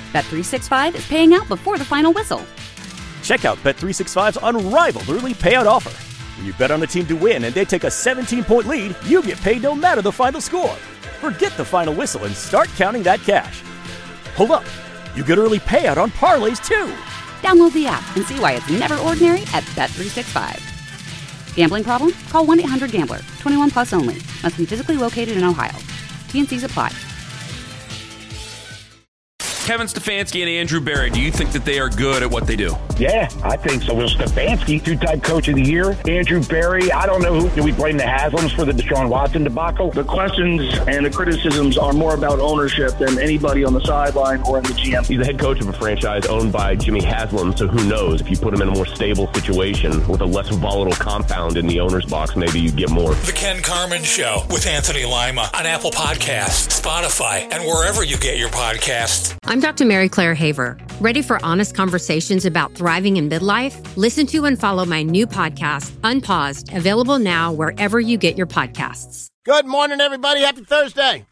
Bet365 is paying out before the final whistle. Check out Bet365's unrivaled early payout offer. When you bet on a team to win and they take a 17-point lead, you get paid no matter the final score. Forget the final whistle and start counting that cash. Hold up. You get early payout on parlays, too. Download the app and see why it's never ordinary at Bet365. Gambling problem? Call 1-800-GAMBLER. 21 plus only. Must be physically located in Ohio. T&Cs apply. Kevin Stefanski and Andrew Berry, do you think that they are good at what they do? Yeah, I think so. Well, Stefanski, two-time coach of the year. Andrew Berry, I don't know who. Do we blame the Haslams for the Deshaun Watson debacle? The questions and the criticisms are more about ownership than anybody on the sideline or in the GM. He's the head coach of a franchise owned by Jimmy Haslam, so who knows? If you put him in a more stable situation with a less volatile compound in the owner's box, maybe you get more. The Ken Carman Show with Anthony Lima on Apple Podcasts, Spotify, and wherever you get your podcasts. I'm Dr. Mary Claire Haver. Ready for honest conversations about thriving in midlife? Listen to and follow my new podcast, Unpaused, available now wherever you get your podcasts. Good morning, everybody. Happy Thursday.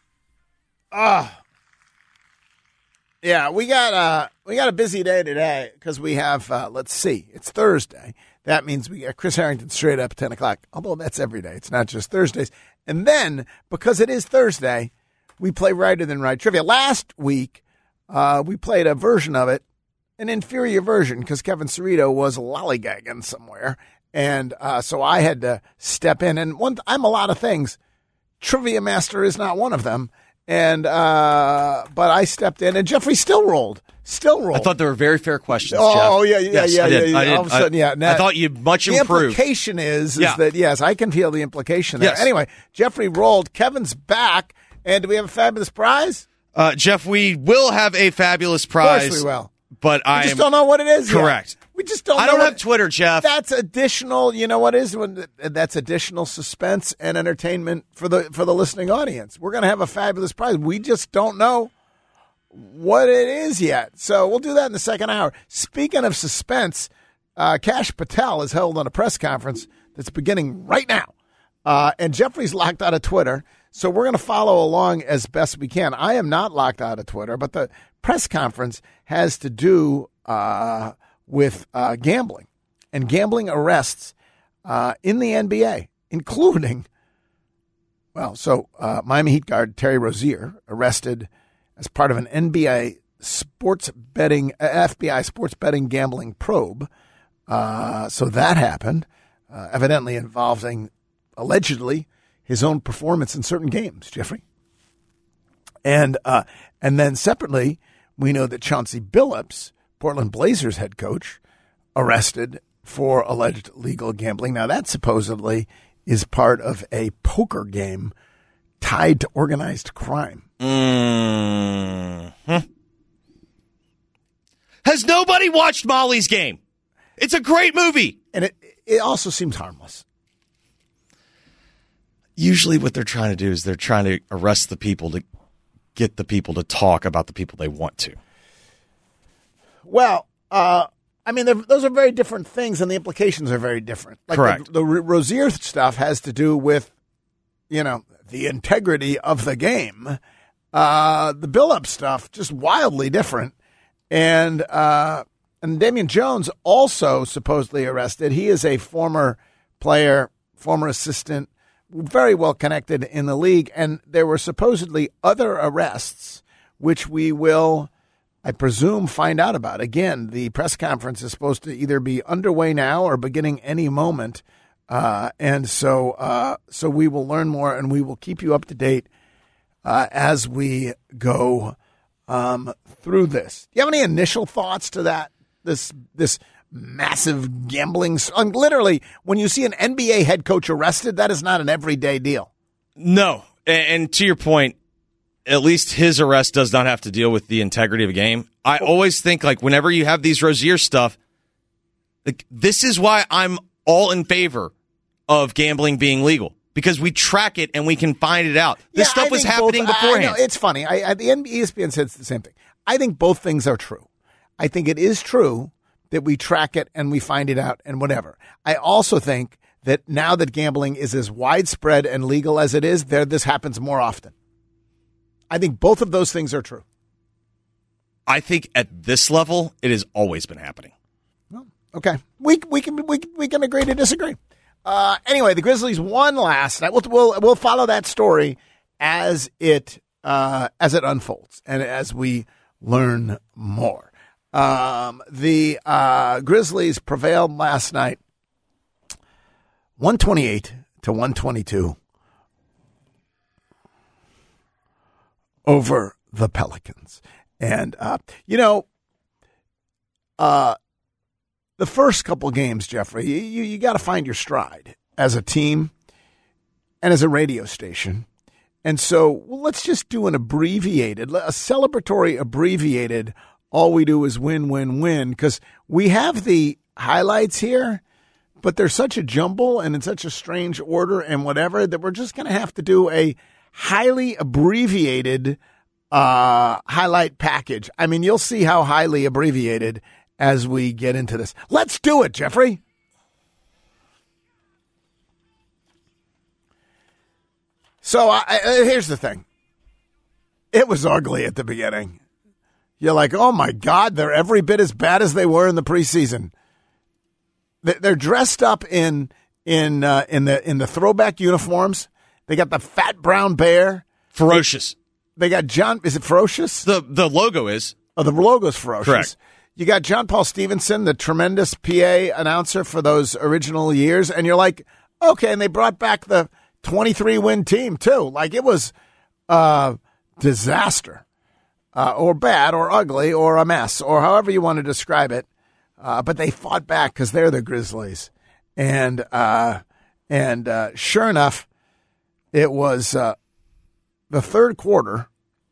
Yeah, we got a busy day today because we have, let's see, it's Thursday. That means we got Chris Harrington straight up at 10 o'clock, although that's every day. It's not just Thursdays. And then, because it is Thursday, we play Righter Than Right Trivia. Last week, we played a version of it, an inferior version, because Kevin Cerrito was lollygagging somewhere. And so I had to step in. And I'm a lot of things. Trivia Master is not one of them. And but I stepped in, and Jeffrey still rolled. I thought they were very fair questions, Jeff. Oh, yeah. Yes, I did. All of a sudden, yeah. Now, I thought you much The improved. implication is that, yes, I can feel the implication there. Yes. Anyway, Jeffrey rolled. Kevin's back. And do we have a fabulous prize? Jeff, we will have a fabulous prize. Of course we will. But we just don't know what it is correct. Yet. We just don't know. I don't have Twitter, Jeff. That's additional, you know what is? That's additional suspense and entertainment for the listening audience. We're going to have a fabulous prize. We just don't know what it is yet. So we'll do that in the second hour. Speaking of suspense, Kash Patel is held on a press conference that's beginning right now. And Jeffrey's locked out of Twitter. So we're going to follow along as best we can. I am not locked out of Twitter, but the press conference has to do with gambling and gambling arrests in the NBA, including, Miami Heat guard Terry Rozier arrested as part of an FBI sports betting gambling probe. So that happened, evidently involving, allegedly, his own performance in certain games, Jeffrey. And then separately, we know that Chauncey Billups, Portland Blazers head coach, arrested for alleged illegal gambling. Now, that supposedly is part of a poker game tied to organized crime. Mm-hmm. Has nobody watched Molly's Game? It's a great movie. And it also seems harmless. Usually what they're trying to do is they're trying to arrest the people to get the people to talk about the people they want to. Well, those are very different things, and the implications are very different. Like correct. The Rozier stuff has to do with, the integrity of the game. The Billups stuff, just wildly different. And Damian Jones also supposedly arrested. He is a former player, former assistant, very well connected in the league. And there were supposedly other arrests, which we will, I presume, find out about. Again, the press conference is supposed to either be underway now or beginning any moment. And so we will learn more, and we will keep you up to date as we go through this. Do you have any initial thoughts to that? This massive gambling. Literally, when you see an NBA head coach arrested, that is not an everyday deal. No. And to your point, at least his arrest does not have to deal with the integrity of a game. I always think, whenever you have these Rozier stuff, this is why I'm all in favor of gambling being legal. Because we track it and we can find it out. This stuff was happening beforehand. It's funny. ESPN says the same thing. I think both things are true. I think it is true that we track it and we find it out and whatever. I also think that now that gambling is as widespread and legal as it is, this happens more often. I think both of those things are true. I think at this level, it has always been happening. Okay, we can agree to disagree. Anyway, the Grizzlies won last night. We'll follow that story as it unfolds and as we learn more. The Grizzlies prevailed last night, 128-122, over the Pelicans. And the first couple games, Jeffrey, you got to find your stride as a team and as a radio station. And so let's just do a celebratory abbreviated, all we do is win, win, win, because we have the highlights here, but they're such a jumble and in such a strange order and whatever that we're just going to have to do a highly abbreviated highlight package. I mean, you'll see how highly abbreviated as we get into this. Let's do it, Jeffrey. So here's the thing. It was ugly at the beginning. You're like, oh my God, they're every bit as bad as they were in the preseason. They're dressed up in the throwback uniforms. They got the fat brown bear. Ferocious. They got John. Is it Ferocious? The logo is. Oh, the logo's Ferocious. Correct. You got John Paul Stevenson, the tremendous PA announcer for those original years, and you're like, okay, and they brought back the 23-win team, too. Like, it was a disaster, or bad, or ugly, or a mess, or however you want to describe it. But they fought back because they're the Grizzlies. And sure enough, it was the third quarter.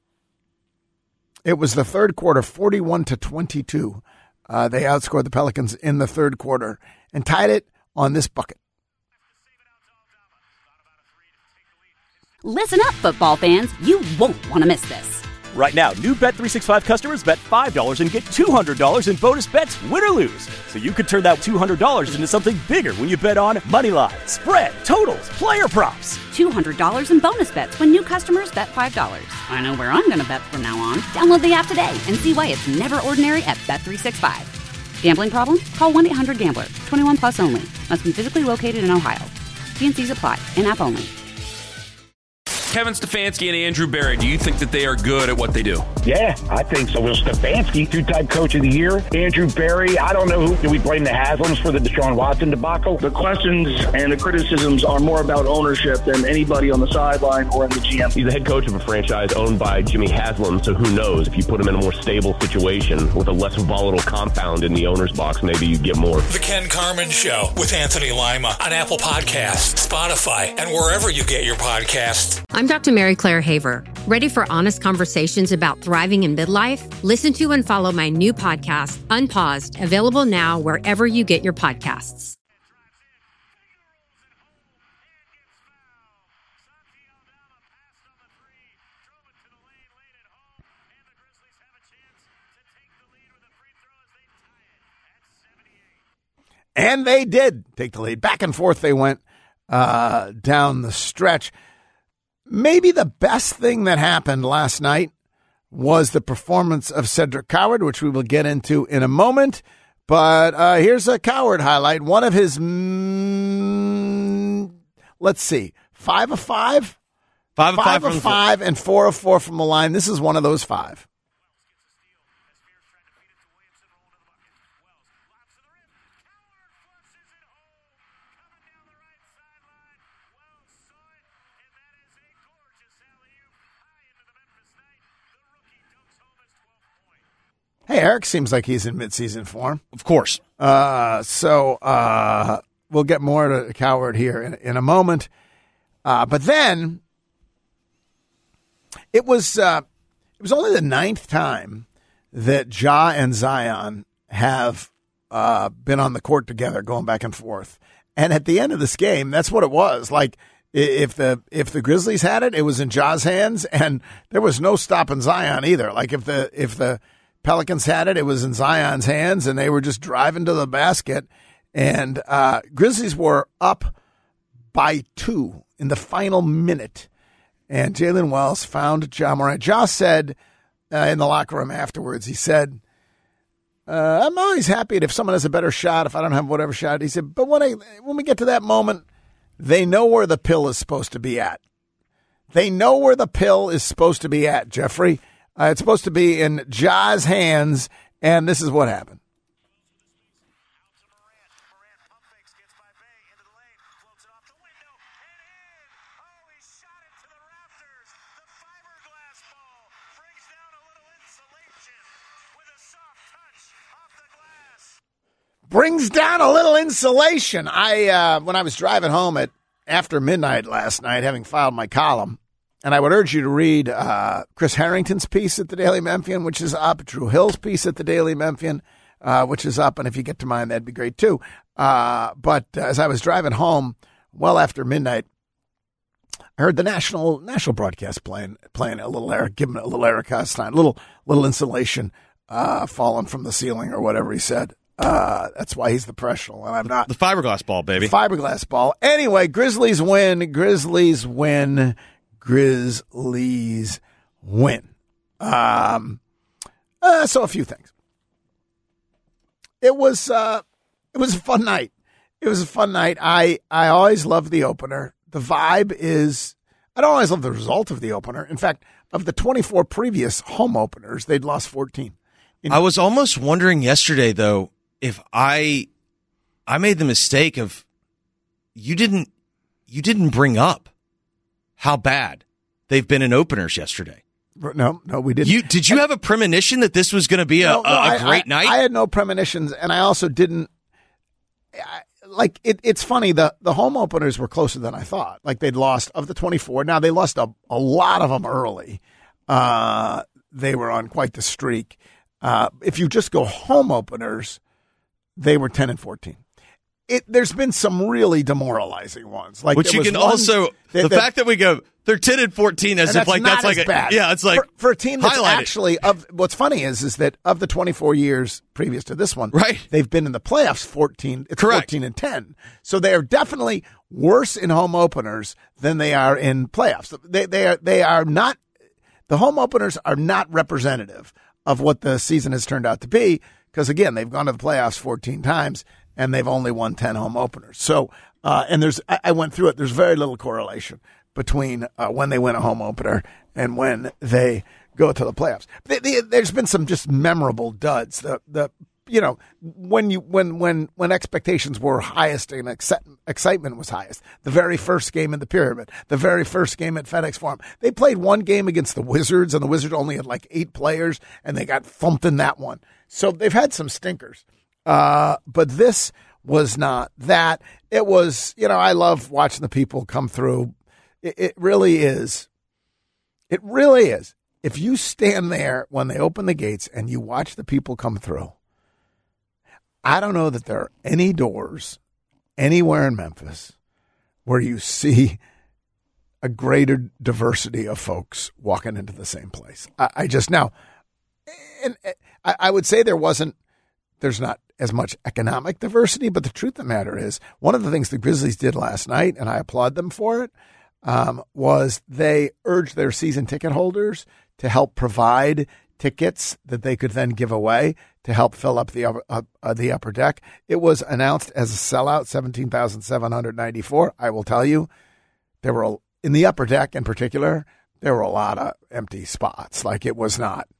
It was the third quarter, 41-22. They outscored the Pelicans in the third quarter and tied it on this bucket. Listen up, football fans. You won't want to miss this. Right now, new Bet365 customers bet $5 and get $200 in bonus bets, win or lose. So you could turn that $200 into something bigger when you bet on moneyline, spread, totals, player props. $200 in bonus bets when new customers bet $5. I know where I'm going to bet from now on. Download the app today and see why it's never ordinary at Bet365. Gambling problem? Call 1-800-GAMBLER. 21 plus only. Must be physically located in Ohio. T&Cs apply. In-app only. Kevin Stefanski and Andrew Berry, do you think that they are good at what they do? Yeah, I think so. Will Stefanski, two-time coach of the year. Andrew Berry, I don't know who. Do we blame the Haslams for the Deshaun Watson debacle? The questions and the criticisms are more about ownership than anybody on the sideline or in the GM. He's the head coach of a franchise owned by Jimmy Haslam, so who knows? If you put him in a more stable situation with a less volatile compound in the owner's box, maybe you get more. The Ken Carman Show with Anthony Lima on Apple Podcasts, Spotify, and wherever you get your podcasts. I'm Dr. Mary Claire Haver. Ready for honest conversations about thriving in midlife? Listen to and follow my new podcast, Unpaused, available now wherever you get your podcasts. And they did take the lead. Back and forth they went down the stretch. Maybe the best thing that happened last night was the performance of Cedric Coward, which we will get into in a moment. But here's a Coward highlight. One of his, let's see, 5 of 5? 5 of 5 and 4 of 4 from the line. This is one of those 5. Hey, Eric seems like he's in midseason form. Of course. So we'll get more to Coward here in a moment. But then it was only the 9th time that Ja and Zion have been on the court together, going back and forth. And at the end of this game, that's what it was. Like, if the Grizzlies had it, it was in Ja's hands, and there was no stopping Zion either. Like, if the Pelicans had it, it was in Zion's hands, and they were just driving to the basket. And Grizzlies were up by 2 in the final minute. And Jalen Wells found Ja Morant. Ja said in the locker room afterwards. He said, I'm always happy if someone has a better shot, if I don't have whatever shot. He said, but when we get to that moment, they know where the pill is supposed to be at. They know where the pill is supposed to be at, Jeffrey. It's supposed to be in Ja's hands, and this is what happened. Brings down a little insulation. When I was driving home after midnight last night, having filed my column, and I would urge you to read Chris Harrington's piece at the Daily Memphian, which is up, Drew Hill's piece at the Daily Memphian, which is up, and if you get to mine, that'd be great too. But as I was driving home, well after midnight, I heard the national broadcast playing a little Eric, giving a little Eric Hostine, little insulation falling from the ceiling or whatever he said. That's why he's the professional, and I'm not. The fiberglass ball, baby. Fiberglass ball. Anyway, Grizzlies win. Grizzlies win. Grizzlies win. So a few things. It was a fun night. It was a fun night. I always love the opener. The vibe is, I don't always love the result of the opener. In fact, of the 24 previous home openers, they'd lost 14. I was almost wondering yesterday, though, if I made the mistake of you didn't bring up how bad they've been in openers yesterday. No, we didn't. Did you have a premonition that this was going to be a great night? I had no premonitions, and I also didn't. It's funny, the home openers were closer than I thought. Like, they'd lost, of the 24. Now, they lost a lot of them early. They were on quite the streak. If you just go home openers, they were 10-14. There's been some really demoralizing ones. Like, which you can also, the fact that we go, they're 10-14 as if like that's like bad. Yeah, it's like for a team that's highlighted. Actually what's funny is that of the 24 years previous to this one, right, they've been in the playoffs 14. It's correct. 14-10. So they are definitely worse in home openers than they are in playoffs. They are not. The home openers are not representative of what the season has turned out to be, because again, they've gone to the playoffs 14 times and they've only won 10 home openers. So, and I went through it. There's very little correlation between when they win a home opener and when they go to the playoffs. There's been some just memorable duds. When expectations were highest and excitement was highest. The very first game in the Pyramid, the very first game at FedEx Forum. They played one game against the Wizards, and the Wizards only had like 8 players, and they got thumped in that one. So they've had some stinkers. But this was not that. It was, I love watching the people come through. It really is. It really is. If you stand there when they open the gates and you watch the people come through, I don't know that there are any doors anywhere in Memphis where you see a greater diversity of folks walking into the same place. I would say there's not as much economic diversity, but the truth of the matter is, one of the things the Grizzlies did last night, and I applaud them for it, was they urged their season ticket holders to help provide tickets that they could then give away to help fill up the upper deck. It was announced as a sellout, 17,794. I will tell you, there were, in the upper deck in particular, there were a lot of empty spots. Like, it was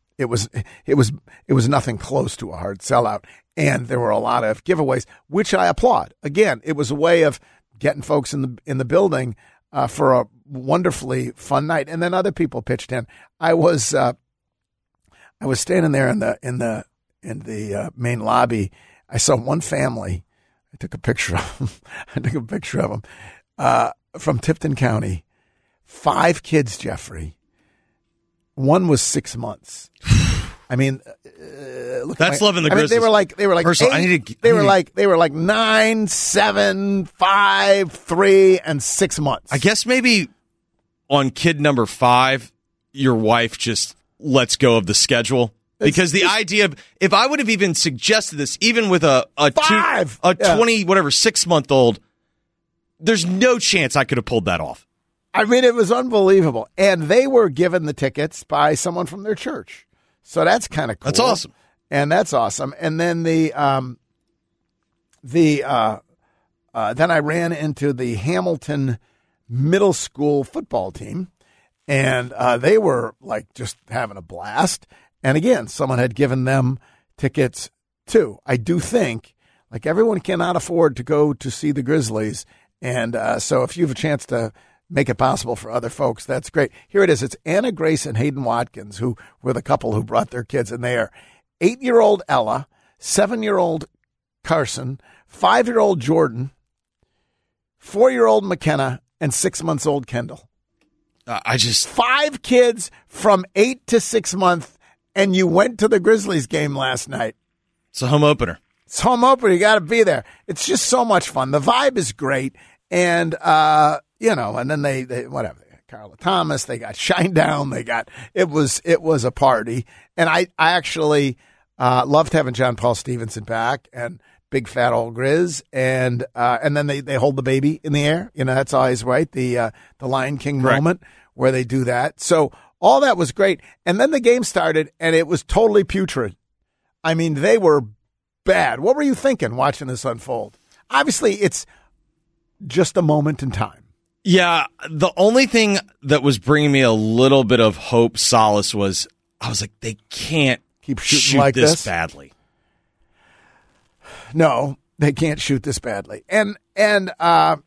nothing close to a hard sellout. And there were a lot of giveaways, which I applaud. Again, it was a way of getting folks in the building for a wonderfully fun night. And then other people pitched in. I was standing there in the main lobby. I saw one family. I took a picture of them. From Tipton County. 5 kids, Jeffrey. One was 6 months. I mean, that's loving the Grizzlies. They were like they were like 9, 7, 5, 3, and 6 months. I guess maybe on kid number 5, your wife just lets go of the schedule. Because the idea of, if I would have even suggested this, even with a 6-month-old, there's no chance I could have pulled that off. I mean, it was unbelievable. And they were given the tickets by someone from their church. So that's kind of cool. That's awesome. And that's awesome. And then then I ran into the Hamilton middle school football team, and they were like just having a blast. And again, someone had given them tickets too. I do think like everyone cannot afford to go to see the Grizzlies. And so if you have a chance to make it possible for other folks, that's great. Here it is. It's Anna Grace and Hayden Watkins, who were the couple who brought their kids in there. 8-year-old Ella, 7-year-old Carson, 5-year-old Jordan, 4-year-old McKenna, and 6-month-old Kendall. 5 kids from 8 to 6 months, and you went to the Grizzlies game last night. It's a home opener. It's home opener. You got to be there. It's just so much fun. The vibe is great. And, and then they whatever. They got Carla Thomas. They got Shinedown. It was a party. And I actually loved having John Paul Stevenson back and big fat old Grizz. And then they hold the baby in the air. That's always right. The Lion King moment where they do that. So all that was great. And then the game started and it was totally putrid. I mean, they were bad. What were you thinking watching this unfold? Obviously, it's just a moment in time. Yeah, the only thing that was bringing me a little bit of hope, solace, was I was like, they can't keep shooting shoot like this badly. No, they can't shoot this badly. And but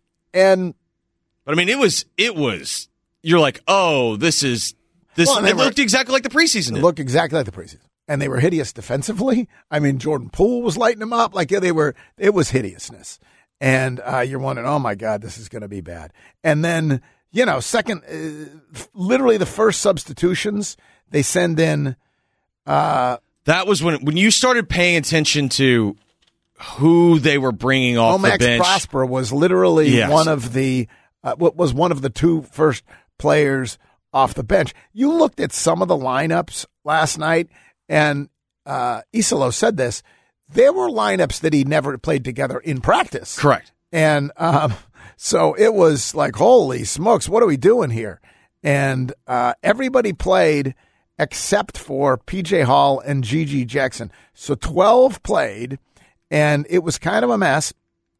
I mean, it was. You're like, oh, this. Well, it looked exactly like the preseason. It looked exactly like the preseason. And they were hideous defensively. I mean, Jordan Poole was lighting them up. Like it was hideousness. And you're wondering, oh my God, this is going to be bad. And then, literally the first substitutions, they send in. That was when you started paying attention to who they were bringing off the bench. Omax Prosper was literally one of the 2 first players off the bench. You looked at some of the lineups last night. And Isolo said this, there were lineups that he never played together in practice. Correct. And so it was like, holy smokes, what are we doing here? And everybody played except for P.J. Hall and Gigi Jackson. So 12 played, and it was kind of a mess.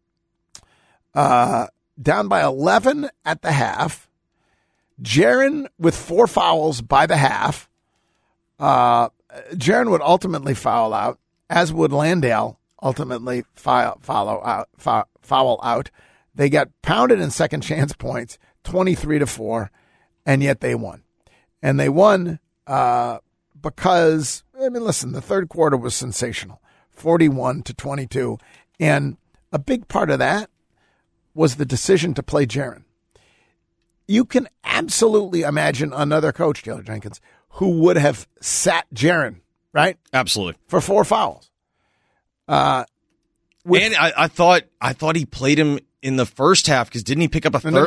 Down by 11 at the half. Jaren with 4 fouls by the half. Jaren would ultimately foul out, as would Landale ultimately foul out. They got pounded in second chance points, 23-4, and yet they won. And they won because, listen, the third quarter was sensational, 41-22. And a big part of that was the decision to play Jaren. You can absolutely imagine another coach, Taylor Jenkins, who would have sat Jaren, right? Absolutely. For 4 fouls. And I thought he played him in the first half because didn't he pick up a third?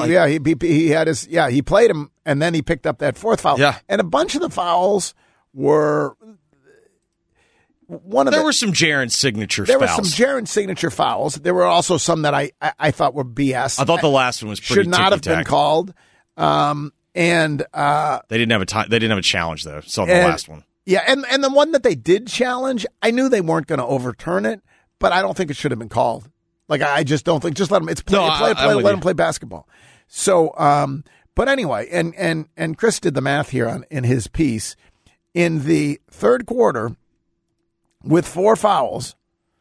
He played him and then he picked up that 4th foul. Yeah. And a bunch of the fouls were There were some Jaren signature fouls. There were some Jaren signature fouls. There were also some that I thought were BS. I thought the last one was pretty should not have been called. They didn't have a challenge though. So the last one. Yeah, and the one that they did challenge, I knew they weren't going to overturn it, but I don't think it should have been called. Like I just don't think. Just let them. Let them play basketball. So, but anyway, and Chris did the math here in his piece. In the third quarter, with 4 fouls,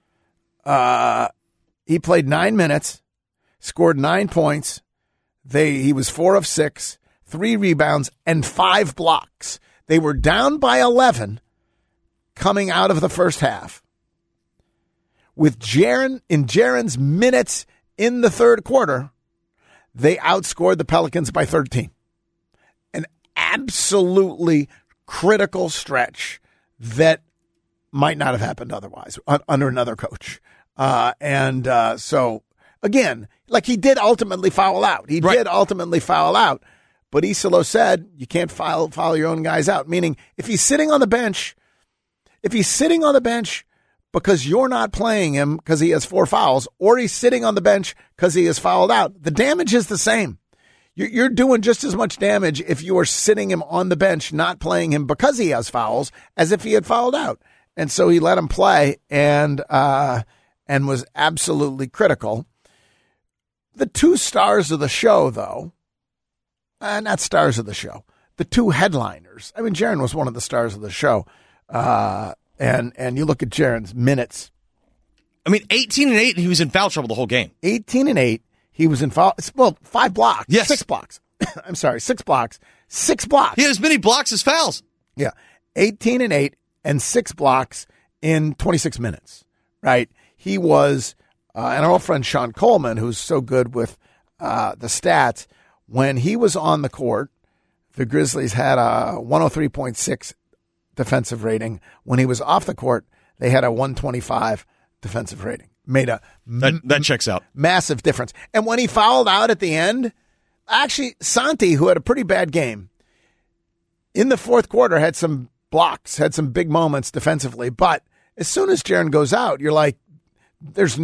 he played 9 minutes, scored 9 points. He was 4 of 6, 3 rebounds, and 5 blocks. They were down by 11 coming out of the first half. With Jaren's minutes in the third quarter, they outscored the Pelicans by 13. An absolutely critical stretch that might not have happened otherwise under another coach. So, again, like he did ultimately foul out. But Isolo said you can't foul your own guys out, meaning if he's sitting on the bench because you're not playing him because he has 4 fouls, or he's sitting on the bench because he has fouled out, the damage is the same. You're doing just as much damage if you are sitting him on the bench, not playing him because he has fouls, as if he had fouled out. And so he let him play and was absolutely critical. The two stars of the show, though, not stars of the show, the two headliners. I mean, Jaren was one of the stars of the show. And you look at Jaren's minutes. I mean, 18-8, he was in foul trouble the whole game. 18-8, he was in foul. Well, 5 blocks. Yes. 6 blocks. I'm sorry, 6 blocks. 6 blocks. He had as many blocks as fouls. Yeah. 18-8 and 6 blocks in 26 minutes, right? He was, and our old friend Sean Coleman, who's so good with the stats, when he was on the court, the Grizzlies had a 103.6 defensive rating. When he was off the court, they had a 125 defensive rating. Made a that checks out. Massive difference. And when he fouled out at the end, actually Santi, who had a pretty bad game, in the fourth quarter had some blocks, had some big moments defensively. But as soon as Jaren goes out, you're like, there's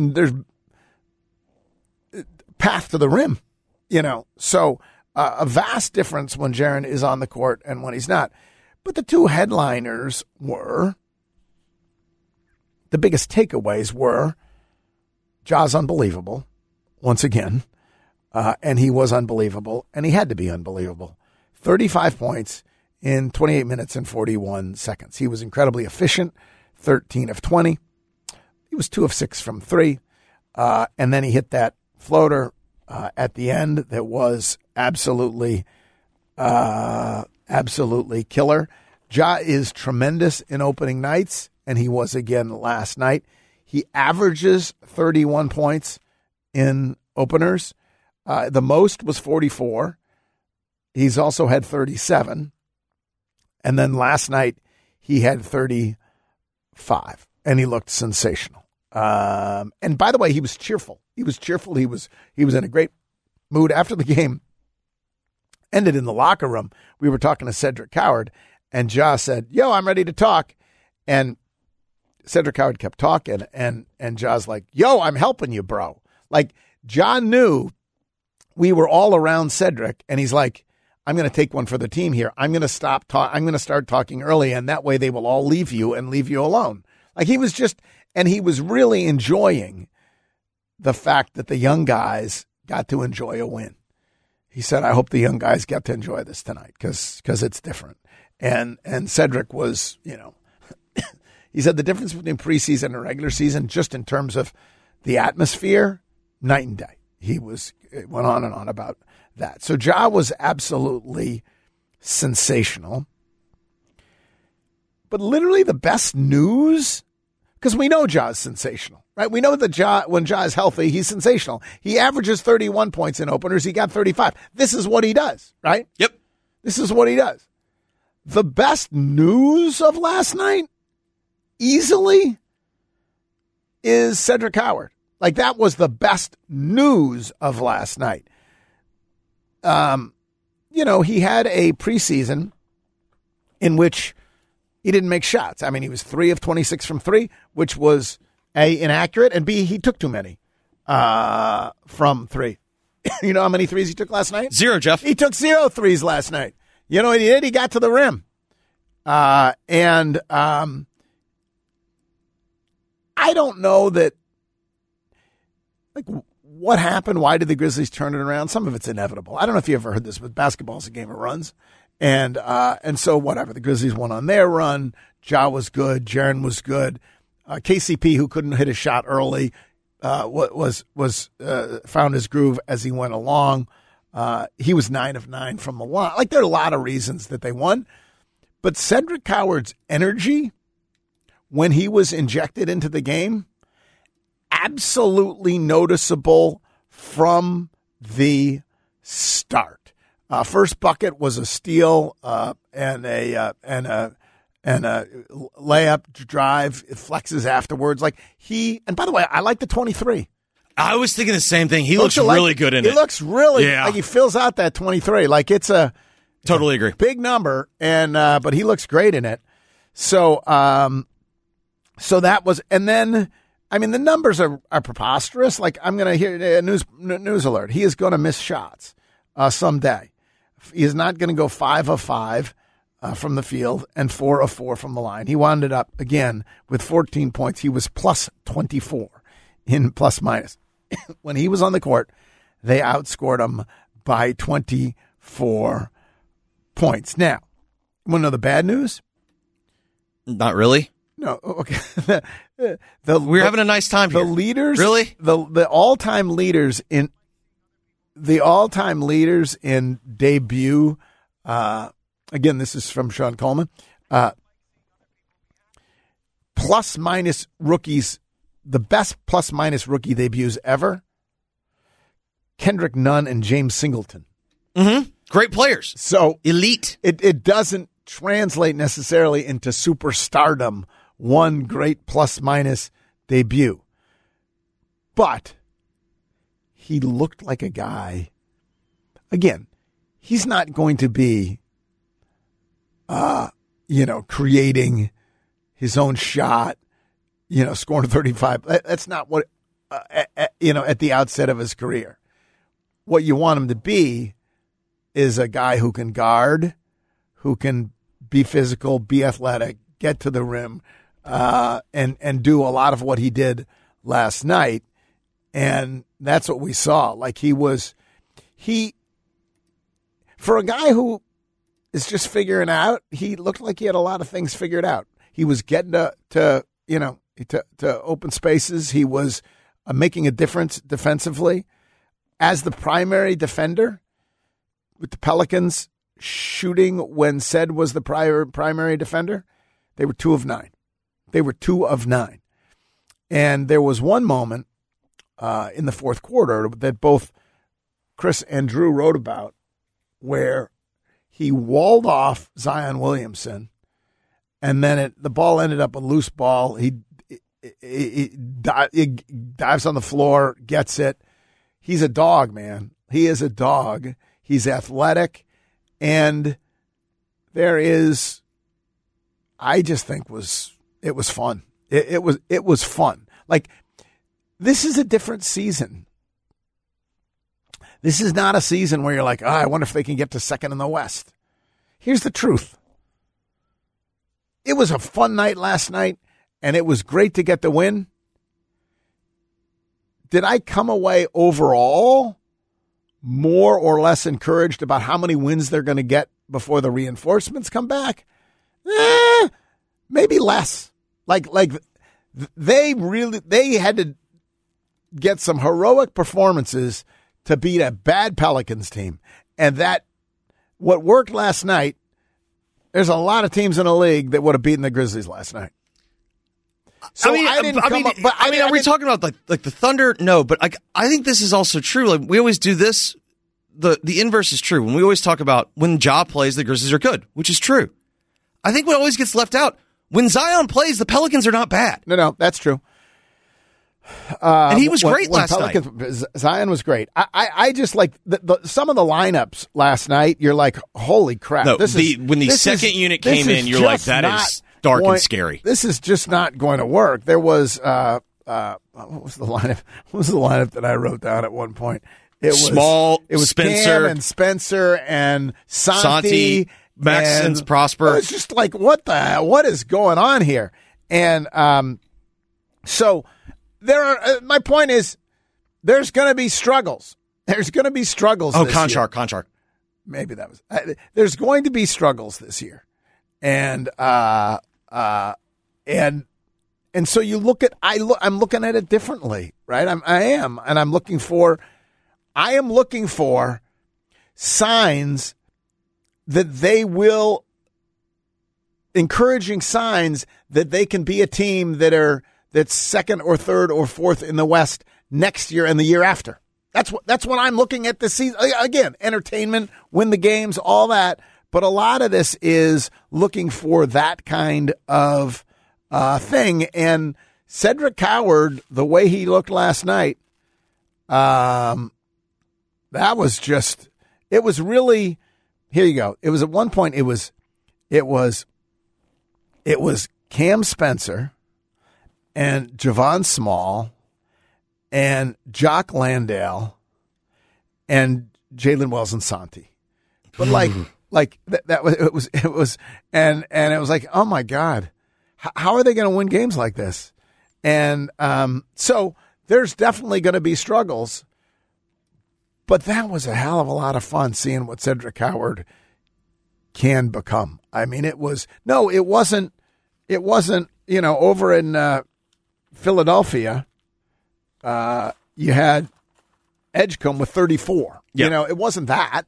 path to the rim, you know. So a vast difference when Jaren is on the court and when he's not. But the two headliners were, the biggest takeaways were, Ja's unbelievable, once again, and he was unbelievable, and he had to be unbelievable. 35 points in 28 minutes and 41 seconds. He was incredibly efficient, 13 of 20. He was 2 of 6 from 3, and then he hit that floater at the end that was absolutely killer. Ja is tremendous in opening nights, and he was again last night. He averages 31 points in openers. The most was 44. He's also had 37. And then last night he had 35, and he looked sensational. And by the way, he was cheerful. He was cheerful. He was in a great mood after the game. Ended in the locker room. We were talking to Cedric Howard, and Ja said, "Yo, I'm ready to talk." And Cedric Howard kept talking, and Ja's like, "Yo, I'm helping you, bro." Like, Ja knew we were all around Cedric, and he's like, "I'm going to take one for the team here. I'm going to I'm going to start talking early, and that way they will all leave you and leave you alone." Like, he was just, and he was really enjoying the fact that the young guys got to enjoy a win. He said, "I hope the young guys get to enjoy this tonight because it's different." And Cedric was, you know, he said the difference between preseason and regular season, just in terms of the atmosphere, night and day. It went on and on about that. So Ja was absolutely sensational. But literally the best news, because we know Ja's sensational, right? We know that when Ja is healthy, he's sensational. He averages 31 points in openers. He got 35. This is what he does, right? Yep. This is what he does. The best news of last night, easily, is Cedric Howard. Like, that was the best news of last night. You know, he had a preseason in which he didn't make shots. I mean, he was 3 of 26 from 3, which was A, inaccurate, and B, he took too many from 3. You know how many threes he took last night? 0, Jeff. He took 0 threes last night. You know what he did? He got to the rim. I don't know that, like, what happened? Why did the Grizzlies turn it around? Some of it's inevitable. I don't know if you ever heard this, but basketball's a game of runs. And so whatever. The Grizzlies went on their run. Ja was good. Jaren was good. KCP, who couldn't hit a shot early, was found his groove as he went along. He was 9 of 9 from the line. Like, there are a lot of reasons that they won. But Cedric Howard's energy when he was injected into the game, absolutely noticeable from the start. First bucket was a steal and a layup drive. It flexes afterwards. Like, and by the way, I like the 23. I was thinking the same thing. He looks really good in it. He looks really like he fills out that 23. Like, it's a totally agree. Big number, and but he looks great in it. So so that was, and then, I mean, the numbers are preposterous. Like, I'm going to hear a news alert. He is going to miss shots. someday. He is not going to go 5 of 5 from the field and 4 of 4 from the line. He wound it up again with 14 points. He was plus 24 in plus minus. When he was on the court, they outscored him by 24 points. Now, you want to know the bad news? Not really. No, okay. We're having a nice time here. The leaders, really, the all-time leaders in debut. Again, this is from Sean Coleman. Plus minus rookies, the best plus minus rookie debuts ever. Kendrick Nunn and James Singleton. Mm-hmm. Great players. So elite. It doesn't translate necessarily into superstardom. One great plus minus debut. But he looked like a guy. Again, he's not going to be, creating his own shot, scoring 35. That's not what, at the outset of his career. What you want him to be is a guy who can guard, who can be physical, be athletic, get to the rim, and do a lot of what he did last night. And that's what we saw. Like for a guy who is just figuring out, he looked like he had a lot of things figured out. He was getting to open spaces. He was making a difference defensively. As the primary defender with the Pelicans shooting when Ced was the primary defender, they were 2 of 9. They were 2 of 9. And there was one moment in the fourth quarter that both Chris and Drew wrote about where he walled off Zion Williamson, and then the ball ended up a loose ball. He dives on the floor, gets it. He's a dog, man. He is a dog. He's athletic, and I just think it was fun. It was fun. Like, this is a different season. This is not a season where you're like, I wonder if they can get to second in the West. Here's the truth. It was a fun night last night, and it was great to get the win. Did I come away overall more or less encouraged about how many wins they're going to get before the reinforcements come back? Maybe less. Like they had to get some heroic performances to beat a bad Pelicans team. And that what worked last night, there's a lot of teams in the league that would have beaten the Grizzlies last night. So are we talking about like the Thunder? No, but I think this is also true. Like, we always do this. The inverse is true. When we always talk about when Ja plays, the Grizzlies are good, which is true. I think what always gets left out, when Zion plays, the Pelicans are not bad. No, that's true. And he was great last night. Zion was great. I just like some of the lineups last night. You're like, holy crap! No, when the second unit came in, you're like, that is dark and scary. This is just not going to work. There was what was the lineup? What was the lineup that I wrote down at one point? It was Spencer, Cam and Spencer and Santi, Maxence Prosper. It's just like, what is going on here? And so there are. My point is, there's going to be struggles. There's going to be struggles. Oh, this Conchar. year. Maybe that was. There's going to be struggles this year, and so you look at. I'm looking at it differently, right? I am looking for signs that they will, encouraging signs that they can be a team that's second or third or fourth in the West next year and the year after. That's what I'm looking at this season. Again, entertainment, win the games, all that. But a lot of this is looking for that kind of thing. And Cedric Howard, the way he looked last night, that was just, it was really, here you go. It was at one point, it was Cam Spencer and Javon Small and Jock Landale and Jalen Wells and Santi. But that was and it was like, oh my God, how are they going to win games like this? And so there's definitely going to be struggles, but that was a hell of a lot of fun seeing what Cedric Howard can become. I mean, it wasn't, over in Philadelphia, you had Edgecombe with 34. Yep. It wasn't that.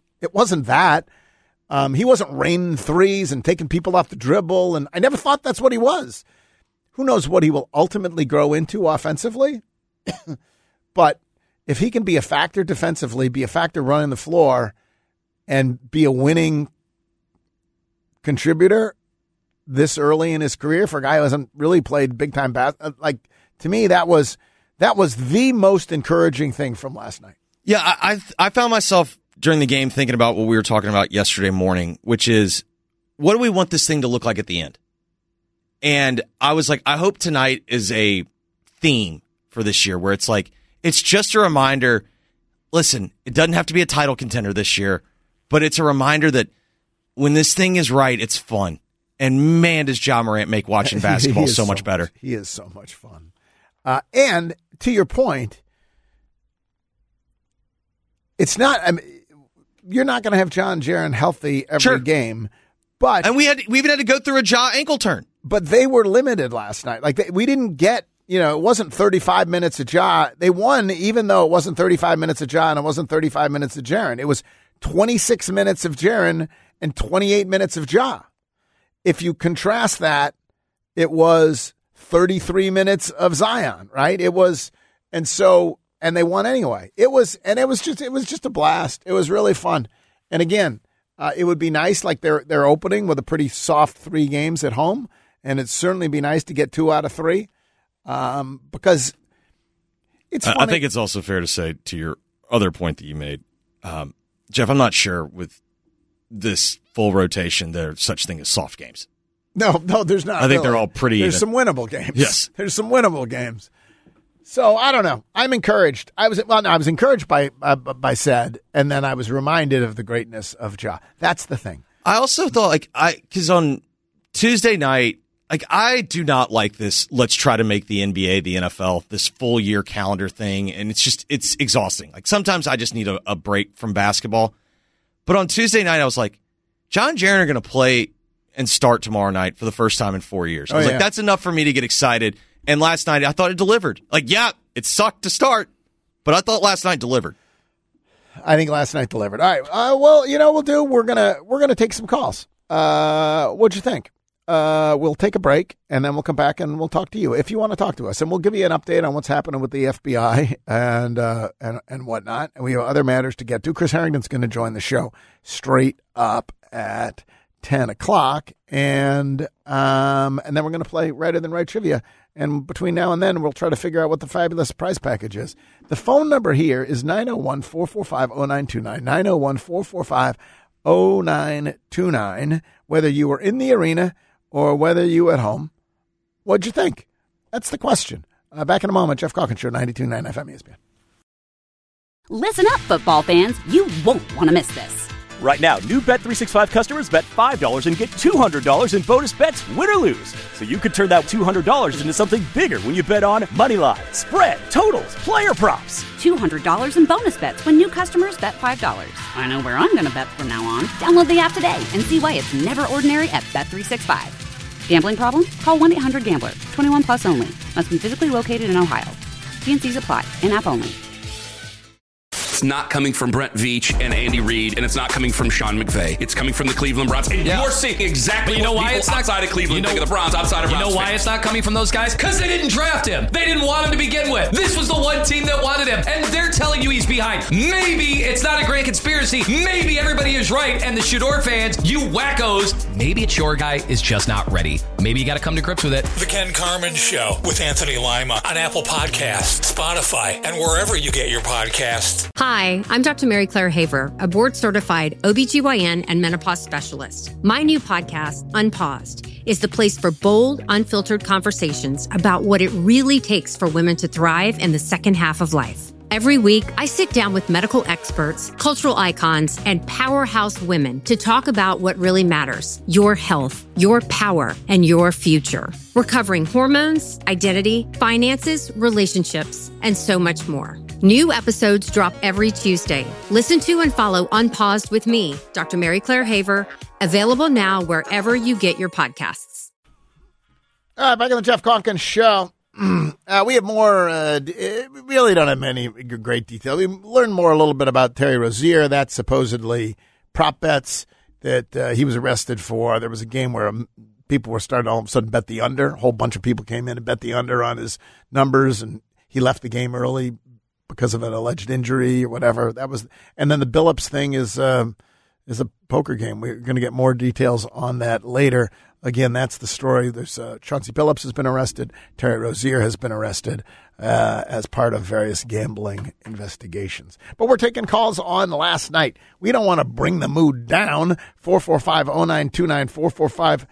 He wasn't raining threes and taking people off the dribble, and I never thought that's what he was. Who knows what he will ultimately grow into offensively? But if he can be a factor defensively, be a factor running the floor, and be a winning contributor this early in his career for a guy who hasn't really played big-time basketball, to me, that was the most encouraging thing from last night. Yeah, I found myself during the game thinking about what we were talking about yesterday morning, which is, what do we want this thing to look like at the end? And I was like, I hope tonight is a theme for this year where it's like, it's just a reminder, listen, it doesn't have to be a title contender this year, but it's a reminder that when this thing is right, it's fun. And man, does Ja Morant make watching basketball so much better. He is so much fun. And to your point, it's not, you're not going to have John Jaren healthy every game, but. And we even had to go through a Ja ankle turn. But they were limited last night. We didn't get, it wasn't 35 minutes of Ja. They won even though it wasn't 35 minutes of Ja and it wasn't 35 minutes of Jaren. It was 26 minutes of Jaren and 28 minutes of Ja. If you contrast that, it was 33 minutes of Zion, right? It was, and they won anyway. It was just a blast. It was really fun. And again, it would be nice, they're opening with a pretty soft 3 games at home. And it'd certainly be nice to get 2 out of 3 because it's funny. I think it's also fair to say, to your other point that you made, Jeff, I'm not sure with this full rotation there's such thing as soft games. No, there's not. I think they're all pretty There's even. some winnable games. Yes. There's some winnable games. So I don't know. I'm encouraged. I was encouraged by Ced, and then I was reminded of the greatness of Ja. That's the thing. I also thought, because on Tuesday night, I do not like this, let's try to make the NBA, the NFL, this full year calendar thing, and it's exhausting. Sometimes I just need a break from basketball. But on Tuesday night, I was like, John Jaren are going to play and start tomorrow night for the first time in 4 years. I was like, that's enough for me to get excited. And last night, I thought it delivered. It sucked to start, but I thought last night delivered. I think last night delivered. All right. Well, we'll do. We're gonna take some calls. What'd you think? We'll take a break and then we'll come back and we'll talk to you if you want to talk to us, and we'll give you an update on what's happening with the FBI and whatnot. And we have other matters to get to. Chris Harrington's going to join the show straight up at 10 o'clock, and then we're going to play Righter Than Right trivia. And between now and then, we'll try to figure out what the fabulous prize package is. The phone number here is 901-445-0929, 901-445-0929. Whether you were in the arena or whether you were at home, what'd you think? That's the question. Back in a moment, Jeff Calkins Show, 92.9 FM ESPN. Listen up, football fans. You won't want to miss this. Right now, new Bet365 customers bet $5 and get $200 in bonus bets, win or lose. So you could turn that $200 into something bigger when you bet on moneyline, spread, totals, player props. $200 in bonus bets when new customers bet $5. I know where I'm going to bet from now on. Download the app today and see why it's never ordinary at Bet365. Gambling problem? Call 1-800-GAMBLER. 21 plus only. Must be physically located in Ohio. T&Cs apply. In-app only. It's not coming from Brent Veach and Andy Reid, and it's not coming from Sean McVay. It's coming from the Cleveland Browns. And you're seeing exactly what people outside of Cleveland think of the Browns, outside of Browns. You know why it's not coming from those guys? Because they didn't draft him. They didn't want him to begin with. This was the one team that wanted him, and they're telling you he's behind. Maybe it's not a grand conspiracy. Maybe everybody is right, and the Shador fans, you wackos, maybe it's your guy is just not ready. Maybe you got to come to grips with it. The Ken Carman Show with Anthony Lima on Apple Podcasts, Spotify, and wherever you get your podcasts. Hi, I'm Dr. Mary Claire Haver, a board-certified OBGYN and menopause specialist. My new podcast, Unpaused, is the place for bold, unfiltered conversations about what it really takes for women to thrive in the second half of life. Every week, I sit down with medical experts, cultural icons, and powerhouse women to talk about what really matters: your health, your power, and your future. We're covering hormones, identity, finances, relationships, and so much more. New episodes drop every Tuesday. Listen to and follow Unpaused with me, Dr. Mary Claire Haver, available now wherever you get your podcasts. All right, back on the Jeff Calkins Show. We have more. We really don't have any great detail. We learned a little bit about Terry Rozier. That's supposedly prop bets that he was arrested for. There was a game where people were starting to all of a sudden bet the under. A whole bunch of people came in and bet the under on his numbers, and he left the game early because of an alleged injury or whatever. That was, and then the Billups thing is a poker game. We're going to get more details on that later. Again, that's the story. There's Chauncey Billups has been arrested. Terry Rozier has been arrested as part of various gambling investigations. But we're taking calls on last night. We don't want to bring the mood down. 445-0929,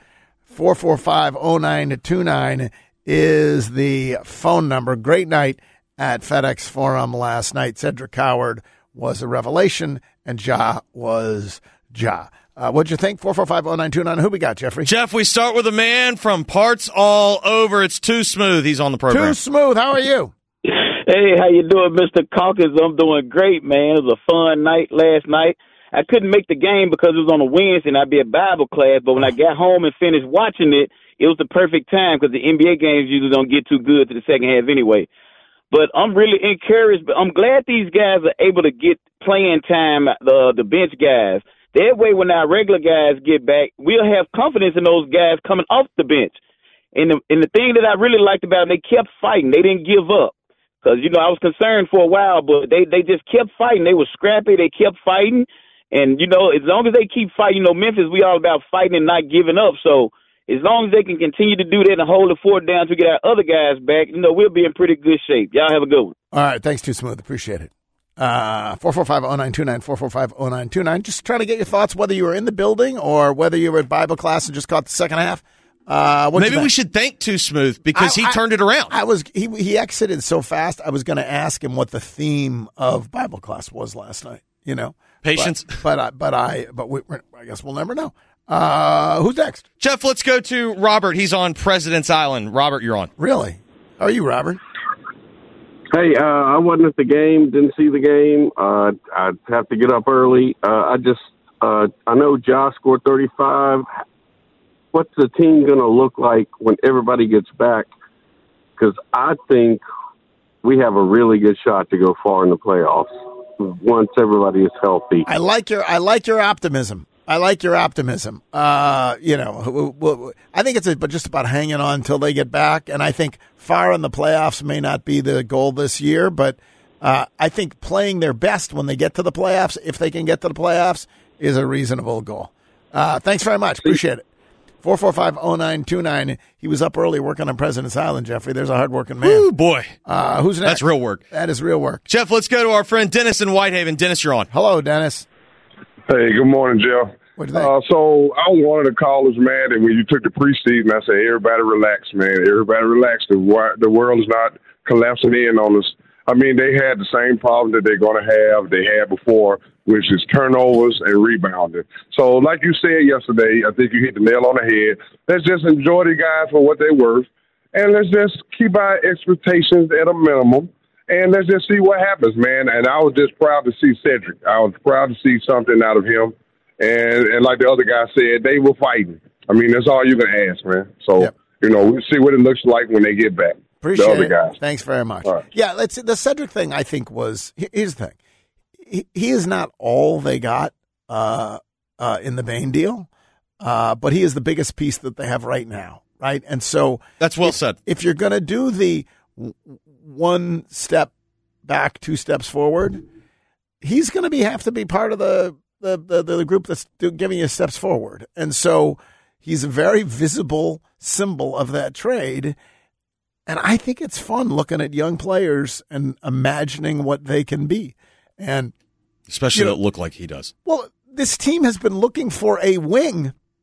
445-0929 is the phone number. Great night at FedEx Forum last night. Cedric Howard was a revelation, and Ja was Ja. What'd you think? 445-0929. Who we got, Jeffrey? Jeff, we start with a man from parts all over. It's Too Smooth. He's on the program. Too Smooth. How are you? Hey, how you doing, Mr. Calkins? I'm doing great, man. It was a fun night last night. I couldn't make the game because it was on a Wednesday and I'd be at Bible class, but when I got home and finished watching it, it was the perfect time because the NBA games usually don't get too good to the second half anyway. But I'm really encouraged. But I'm glad these guys are able to get playing time, the bench guys. That way, when our regular guys get back, we'll have confidence in those guys coming off the bench. And the thing that I really liked about them, they kept fighting. They didn't give up. Because, I was concerned for a while, but they just kept fighting. They were scrappy. They kept fighting. And, as long as they keep fighting, Memphis, we all about fighting and not giving up. So as long as they can continue to do that and hold the fort down to get our other guys back, we'll be in pretty good shape. Y'all have a good one. All right. Thanks, Too Smooth. Appreciate it. 445-0929, 445-0929. Just trying to get your thoughts, whether you were in the building or whether you were at Bible class and just caught the second half. Maybe we should thank Too Smooth because he turned it around. He exited so fast. I was going to ask him what the theme of Bible class was last night. Patience. But I guess we'll never know. Who's next? Jeff, let's go to Robert. He's on President's Island. Robert, you're on. Really? How are you, Robert? Hey, I wasn't at the game, didn't see the game. I'd have to get up early. I know Josh scored 35. What's the team going to look like when everybody gets back? Because I think we have a really good shot to go far in the playoffs once everybody is healthy. I like your optimism. I think it's just about hanging on until they get back. And I think far in the playoffs may not be the goal this year, but I think playing their best when they get to the playoffs, if they can get to the playoffs, is a reasonable goal. Thanks very much. Appreciate it. 445-0929. He was up early working on President's Island, Jeffrey. There's a hardworking man. Ooh, boy. Who's next? That's real work. That is real work. Jeff, let's go to our friend Dennis in Whitehaven. Dennis, you're on. Hello, Dennis. Hey, good morning, Jeff. What do you think? So I was one of the callers, man, and when you took the preseason, I said, everybody relax, man. Everybody relax. The world is not collapsing in on us. I mean, they had the same problem that they're going to have, they had before, which is turnovers and rebounding. So like you said yesterday, I think you hit the nail on the head. Let's just enjoy the guys for what they're worth, and let's just keep our expectations at a minimum, and let's just see what happens, man. And I was just proud to see Cedric. I was proud to see something out of him. And like the other guy said, they were fighting. I mean, that's all you can ask, man. So, we'll see what it looks like when they get back. Appreciate the other it. guys. Thanks very much. Right. Yeah, the Cedric thing, I think, was – here's the thing. He is not all they got in the Bain deal, but he is the biggest piece that they have right now, right? And so – that's well said. If you're going to do the one step back, two steps forward, he's going to have to be part of the group that's giving you steps forward. And so he's a very visible symbol of that trade. And I think it's fun looking at young players and imagining what they can be. And especially that look like he does. Well, this team has been looking for a wing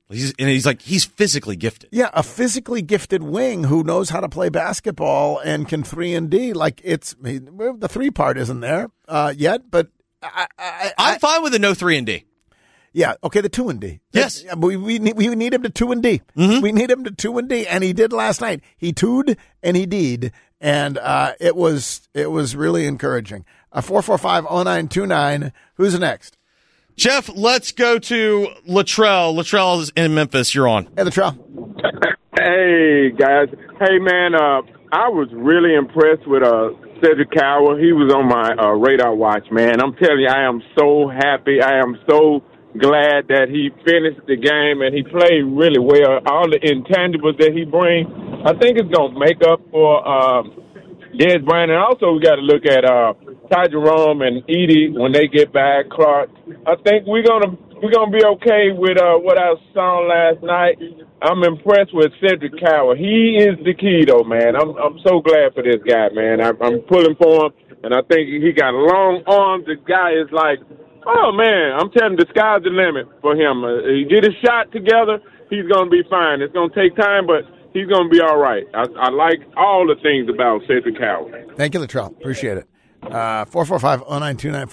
He's physically gifted. Yeah, a physically gifted wing who knows how to play basketball and can 3-and-D. Like the 3 part isn't there yet, but I'm fine with the no 3-and-D. Yeah, okay, the 2-and-D. Yes. We need him to 2-and-D. Mm-hmm. We need him to 2-and-D, and he did last night. He 2'd and he D'd, and it was really encouraging. 445-0929. Who's next? Jeff, let's go to Latrell. Latrell is in Memphis. You're on. Hey, Latrell. Hey, guys. Hey, man, I was really impressed with Cedric Cowell. He was on my radar watch, man. I'm telling you, I am so happy. I am so glad that he finished the game and he played really well. All the intangibles that he brings, I think it's going to make up for Des Bryant. And also, we got to look at Ty Jerome and Edie when they get back. Clark, I think we're gonna be okay with what I saw last night. I'm impressed with Cedric Cowell. He is the key, though, man. I'm so glad for this guy, man. I'm pulling for him, and I think he got long arms. The guy is like, oh man, I'm telling you, the sky's the limit for him. He get his shot together, he's gonna be fine. It's gonna take time, but he's gonna be all right. I like all the things about Cedric Cowell. Thank you, Latrell. Appreciate it. 445-0929,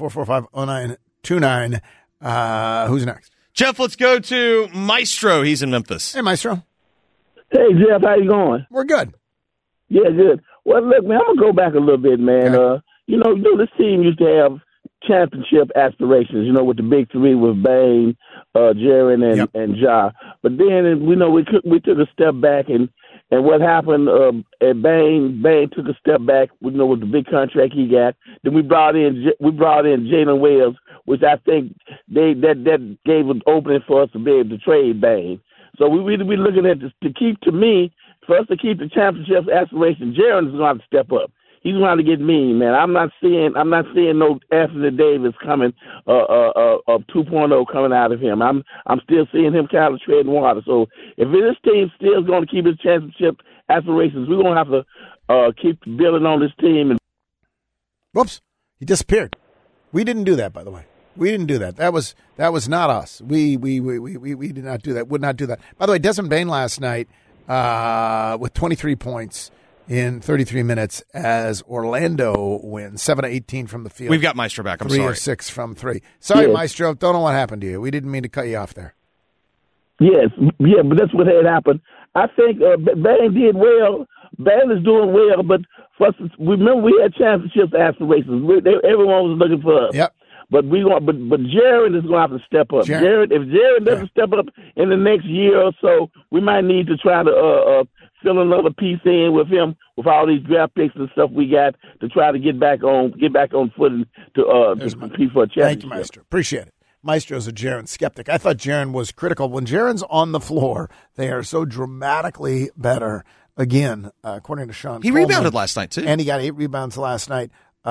445-0929. Who's next? Jeff, let's go to Maestro. He's in Memphis. Hey, Maestro. Hey, Jeff, how you going? We're good. Yeah, good. Well, look, man, I'm going to go back a little bit, man. Okay. This team used to have championship aspirations, with the big 3 with Bane, Jaren, and Ja. But then, we took a step back, and what happened at Bane took a step back, with the big contract he got. Then we brought in Jalen Wells, which I think that gave an opening for us to be able to trade Bane. So we really be looking at this for us to keep the championship aspiration. Jaren is going to have to step up. He's going to have to get mean, man. I'm not seeing no Anthony Davis coming of 2.0 coming out of him. I'm still seeing him kind of treading water. So if this team still is going to keep its championship aspirations, we're going to have to keep building on this team. Whoops, he disappeared. We didn't do that, by the way. We didn't do that. That was not us. We did not do that. Would not do that. By the way, Desmond Bane last night with 23 points in 33 minutes as Orlando wins 7-18 from the field. We've got Maestro back. I'm 3 sorry. of 6 from 3. Sorry, Yeah. Maestro. Don't know what happened to you. We didn't mean to cut you off there. Yes, but that's what had happened. I think Bane did well. Bane is doing well, but remember we had championship aspirations. Everyone was looking for us. Yep. But Jaren is going to have to step up. Jaren. If Jaren doesn't step up in the next year or so, we might need to try to fill another piece in with him with all these draft picks and stuff we got to try to get back on footing to compete for a championship. Thank you, Maestro. Appreciate it. Maestro's a Jaren skeptic. I thought Jaren was critical. When Jaren's on the floor, they are so dramatically better. Again, according to Sean He Coleman, rebounded last night, too. And he got 8 rebounds last night.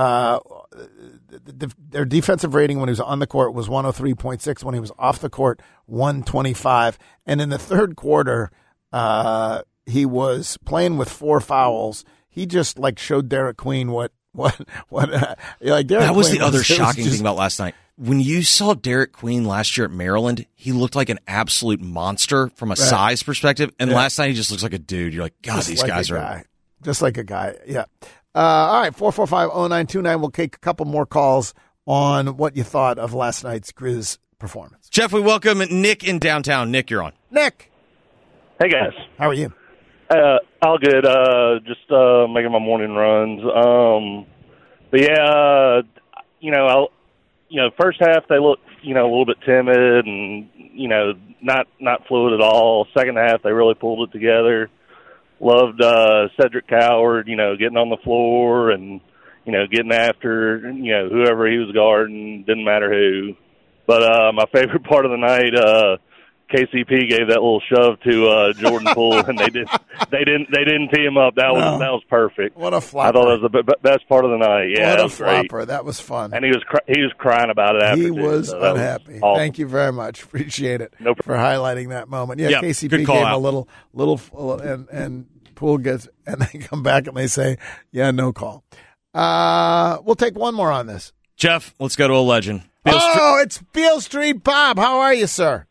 Their defensive rating when he was on the court was 103.6. When he was off the court, 125. And in the third quarter, he was playing with 4 fouls. He just showed Derek Queen what Derek That was Queen the other shocking just- thing about last night. When you saw Derek Queen last year at Maryland, he looked like an absolute monster from a size perspective. And last night, he just looks like a dude. You're like, God, Just these like guys a are. guy. Just like a guy. Yeah. All right. 445-0929. We'll take a couple more calls on what you thought of last night's Grizz performance. Jeff, we welcome Nick in downtown. Nick, you're on. Nick. Hey, guys. How are you? All good. Just making my morning runs. But yeah, first half they looked, a little bit timid and, not fluid at all. Second half they really pulled it together. Loved Cedric Coward, getting on the floor and, getting after, whoever he was guarding, didn't matter who. But my favorite part of the night, KCP gave that little shove to Jordan Poole, and they didn't tee him up. That was perfect. What a flopper! I thought that was the best part of the night. Yeah, what that a was great. flopper! That was fun. And he was crying about it after. He was so unhappy. awesome. Thank you very much. Appreciate it for highlighting that moment. Yeah, Yep, KCP good gave call him out. a little, and Poole gets, and they come back and they say, "Yeah, no call." We'll take one more on this. Jeff, let's go to a legend. It's Beale Street Bob. How are you, sir?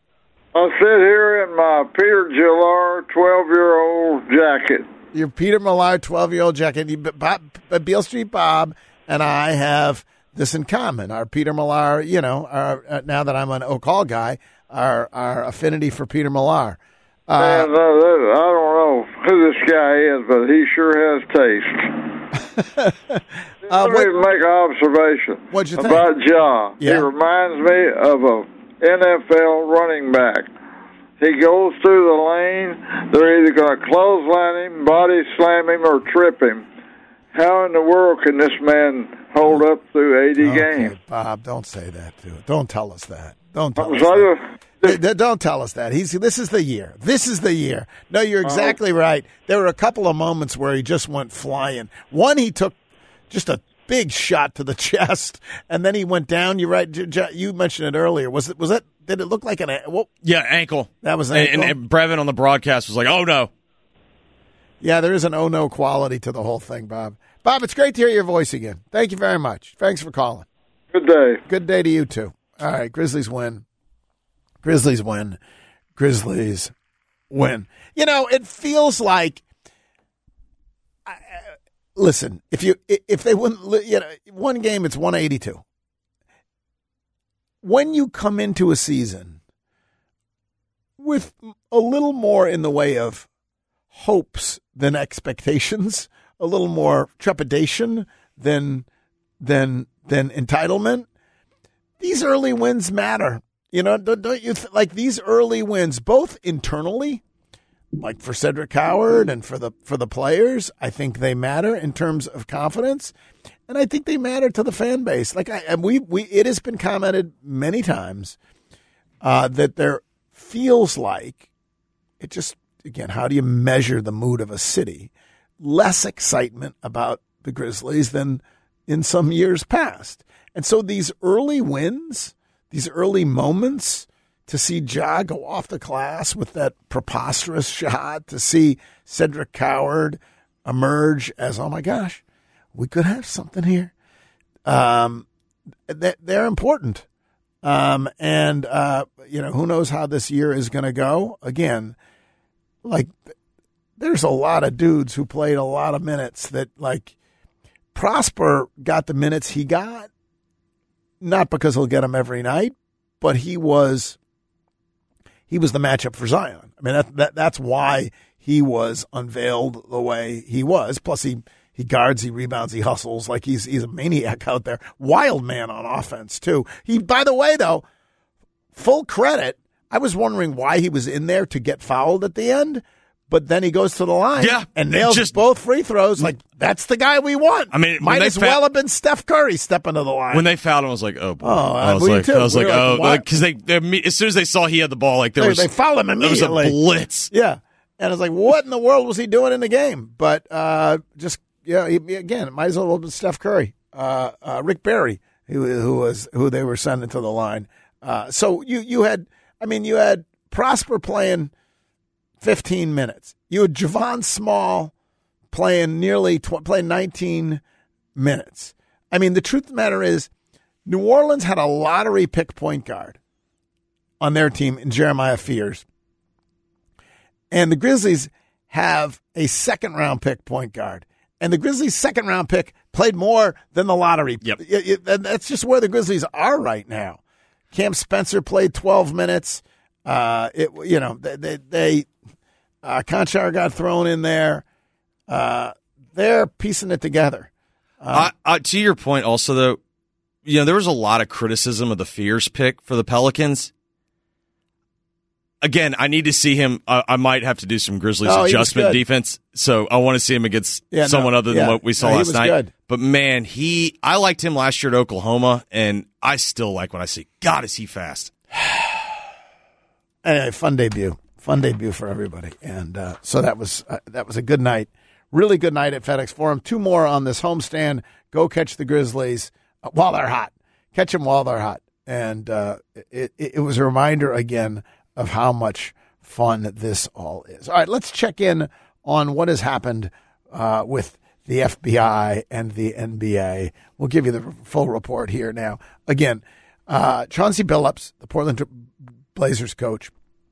I sit here in my Peter Gillar 12-year-old jacket. Your Peter Millar 12-year-old jacket. Beale Street Bob and I have this in common. Our Peter Millar, now that I'm an O'Call guy, our affinity for Peter Millar. Man, I don't know who this guy is, but he sure has taste. Let me make an observation about Ja. Yeah. He reminds me of a NFL running back. He goes through the lane. They're either going to clothesline him, body slam him, or trip him. How in the world can this man hold up through 80 games? Bob, don't say that, dude. Don't tell us that. Don't tell us that. Don't tell us that. This is the year. This is the year. No, you're exactly right. There were a couple of moments where he just went flying. One, he took just a big shot to the chest, and then he went down. You're right. You mentioned it earlier. Was that? Did it look like an? Yeah, ankle. That was an ankle. And Brevin on the broadcast was like, "Oh no." Yeah, there is an oh no quality to the whole thing, Bob. Bob, it's great to hear your voice again. Thank you very much. Thanks for calling. Good day. Good day to you too. All right, Grizzlies win. Grizzlies win. Grizzlies win. It feels like. Listen, if they win, one game, it's 182. When you come into a season with a little more in the way of hopes than expectations, a little more trepidation than entitlement, these early wins matter. Don't you like these early wins, both internally, like for Cedric Howard and for the players? I think they matter in terms of confidence, and I think they matter to the fan base. It has been commented many times that there feels like it just, again, how do you measure the mood of a city? Less excitement about the Grizzlies than in some years past. And so these early wins, these early moments, to see Ja go off the glass with that preposterous shot, to see Cedric Howard emerge as, oh my gosh, we could have something here. They're important. Who knows how this year is going to go? Again, there's a lot of dudes who played a lot of minutes that, Prosper got the minutes he got, not because he'll get them every night, but he was the matchup for Zion. I mean, that's why he was unveiled the way he was. Plus, he guards, he rebounds, he hustles like he's a maniac out there. Wild man on offense, too. By the way, though, full credit, I was wondering why he was in there to get fouled at the end, but then he goes to the line and nails both free throws. That's the guy we want. I mean, might as well have been Steph Curry stepping to the line. When they fouled him, I was like, oh, boy. I was like, because as soon as they saw he had the ball, they fouled him immediately. There was a blitz. Yeah. And I was like, what in the world was he doing in the game? But again, it might as well have been Steph Curry, Rick Barry, who they were sending to the line. So you had Prosper playing 15 minutes. You had Javon Small playing playing 19 minutes. I mean, the truth of the matter is, New Orleans had a lottery pick point guard on their team in Jeremiah Fears. And the Grizzlies have a second-round pick point guard. And the Grizzlies' second-round pick played more than the lottery. Yep. That's just where the Grizzlies are right now. Cam Spencer played 12 minutes. Conchar got thrown in there. They're piecing it together. To your point also, though, there was a lot of criticism of the Fears pick for the Pelicans. Again, I need to see him. I might have to do some Grizzlies adjustment defense. So I want to see him against someone other than what we saw last night. Good. But man, I liked him last year at Oklahoma, and I still like when I see, God, is he fast. Anyway, fun debut for everybody. And so that was a good night. Really good night at FedEx Forum. 2 more on this homestand. Go catch the Grizzlies while they're hot. Catch them while they're hot. And it was a reminder again of how much fun this all is. All right, let's check in on what has happened with the FBI and the NBA. We'll give you the full report here now. Again, Chauncey Billups, the Portland Blazers coach,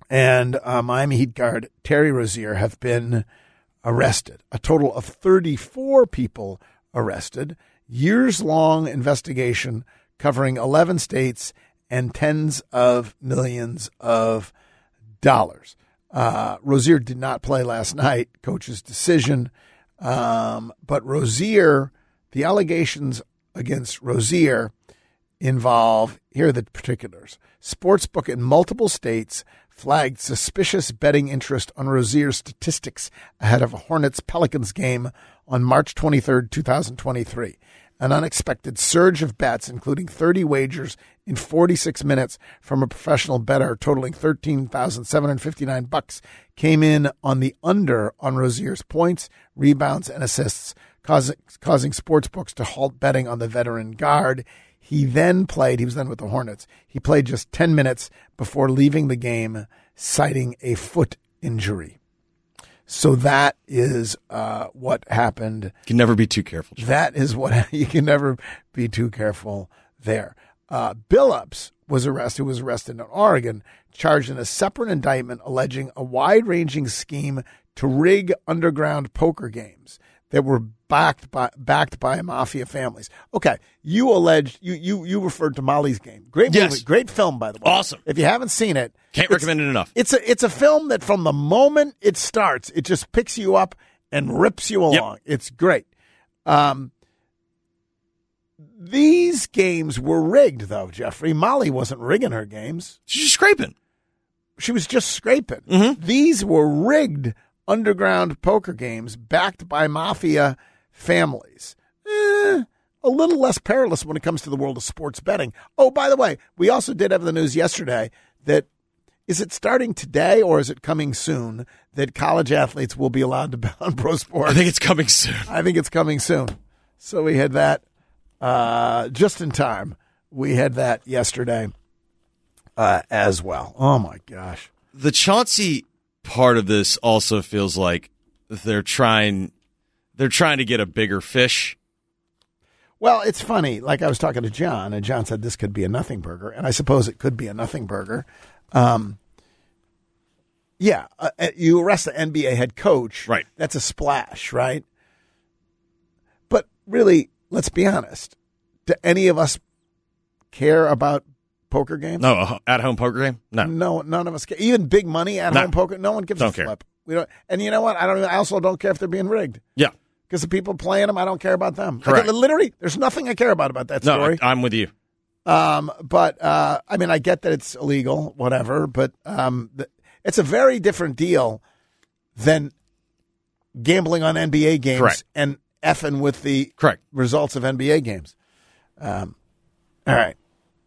and Miami Heat guard Terry Rozier have been arrested. A total of 34 people arrested. Years-long investigation covering 11 states and tens of millions of dollars. Rozier did not play last night, coach's decision. But Rozier, the allegations against Rozier involve, here are the particulars. Sportsbook in multiple states flagged suspicious betting interest on Rozier's statistics ahead of a Hornets-Pelicans game on March 23, 2023. An unexpected surge of bets, including 30 wagers in 46 minutes from a professional bettor totaling $13,759, came in on the under on Rozier's points, rebounds, and assists, causing sportsbooks to halt betting on the veteran guard. He was then with the Hornets. He played just 10 minutes before leaving the game, citing a foot injury. So that is what happened. You can never be too careful. That is what you can never be too careful there. Billups was arrested in Oregon, charged in a separate indictment alleging a wide-ranging scheme to rig underground poker games that were backed by mafia families. Okay, you alleged you referred to Molly's Game. Great movie, great film, by the way. Awesome. If you haven't seen it, can't recommend it enough. It's a film that from the moment it starts, it just picks you up and rips you along. Yep. It's great. These games were rigged, though, Jeffrey. Molly wasn't rigging her games. She's just scraping. She was just scraping. Mm-hmm. These were rigged underground poker games backed by mafia families. A little less perilous when it comes to the world of sports betting. Oh, by the way, we also did have the news yesterday that, is it starting today or is it coming soon, that college athletes will be allowed to bet on pro sports? I think it's coming soon. So we had that just in time. We had that yesterday as well. Oh, my gosh. The Chauncey part of this also feels like they're trying to get a bigger fish. Well, it's funny. Like I was talking to John, and John said this could be a nothing burger, and I suppose it could be a nothing burger. You arrest the NBA head coach. Right. That's a splash, right? But really, let's be honest. Do any of us care about poker games? No, at-home poker game? No, none of us care. Even big money at-home poker, no one gives a flip. We don't. And you know what? I also don't care if they're being rigged. Yeah. Because the people playing them, I don't care about them. Correct. Literally, there's nothing I care about that story. No, I'm with you. But I get that it's illegal, whatever, but it's a very different deal than gambling on NBA games. Correct. And effing with the results of NBA games. All right.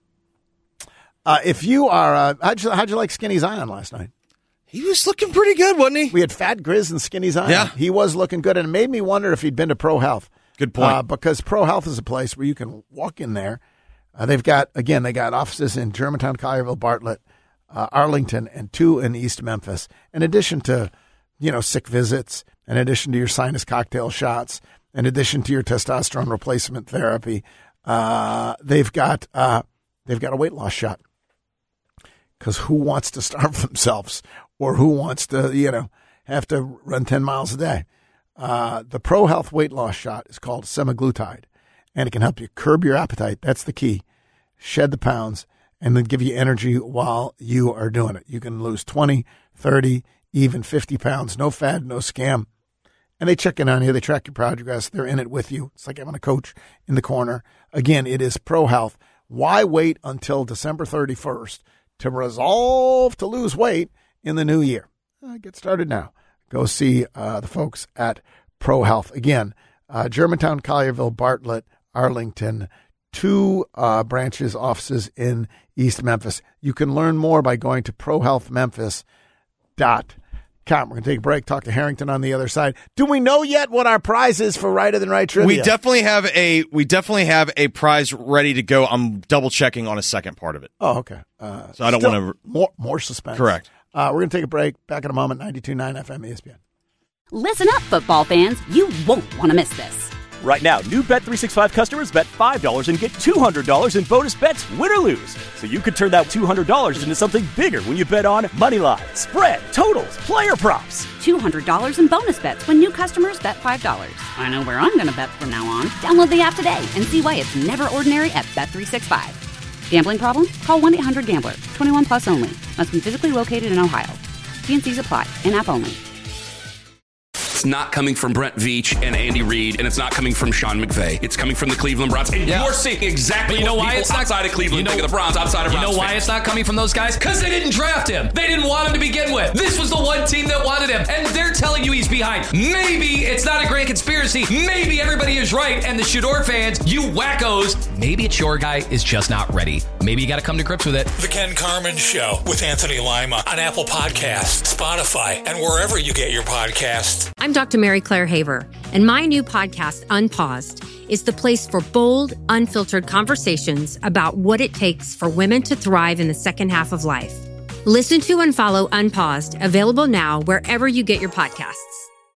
If you are, how'd you like Skinny Zion last night? He was looking pretty good, wasn't he? We had Fat Grizz and Skinny Zion. Yeah. He was looking good, and it made me wonder if he'd been to Pro Health. Good point. Because Pro Health is a place where you can walk in there. They got offices in Germantown, Collierville, Bartlett, Arlington, and 2 in East Memphis. In addition to, sick visits, in addition to your sinus cocktail shots, in addition to your testosterone replacement therapy, they've got a weight loss shot. Because who wants to starve themselves, or who wants to, have to run 10 miles a day? The Pro Health weight loss shot is called semaglutide, and it can help you curb your appetite. That's the key. Shed the pounds, and then give you energy while you are doing it. You can lose 20, 30, even 50 pounds. No fad, no scam. And they check in on you. They track your progress. They're in it with you. It's like having a coach in the corner. Again, it is Pro Health. Why wait until December 31st to resolve to lose weight in the new year? Get started now. Go see the folks at Pro Health. Again, Germantown, Collierville, Bartlett, Arlington, 2 branches, offices in East Memphis. You can learn more by going to prohealthmemphis.com. We're going to take a break, talk to Harrington on the other side. Do we know yet what our prize is for Righter Than Right trivia? We definitely have a prize ready to go. I'm double checking on a second part of it. Oh, okay. So I don't want to more suspense. Correct. We're going to take a break. Back in a moment. 92.9 FM ESPN. Listen up, football fans. You won't want to miss this. Right now, new Bet365 customers bet $5 and get $200 in bonus bets, win or lose. So you could turn that $200 into something bigger when you bet on Moneyline, spread, totals, player props. $200 in bonus bets when new customers bet $5. I know where I'm going to bet from now on. Download the app today and see why it's never ordinary at Bet365. Gambling problem? Call 1-800-GAMBLER. 21 plus only. Must be physically located in Ohio. T&Cs apply. In-app only. It's not coming from Brent Veach and Andy Reid, and it's not coming from Sean McVay. It's coming from the Cleveland Browns. And you're seeing exactly what people outside of Cleveland think of the Browns, outside of Browns. You know why it's not coming from those guys? Because they didn't draft him. They didn't want him to begin with. This was the one team that wanted him, and they're telling you he's behind. Maybe it's not a grand conspiracy. Maybe everybody is right, and the Shador fans, you wackos, maybe it's your guy is just not ready. Maybe you got to come to grips with it. The Ken Carman Show with Anthony Lima on Apple Podcasts, Spotify, and wherever you get your podcasts. I'm Dr. Mary Claire Haver, and my new podcast, Unpaused, is the place for bold, unfiltered conversations about what it takes for women to thrive in the second half of life. Listen to and follow Unpaused, available now wherever you get your podcasts.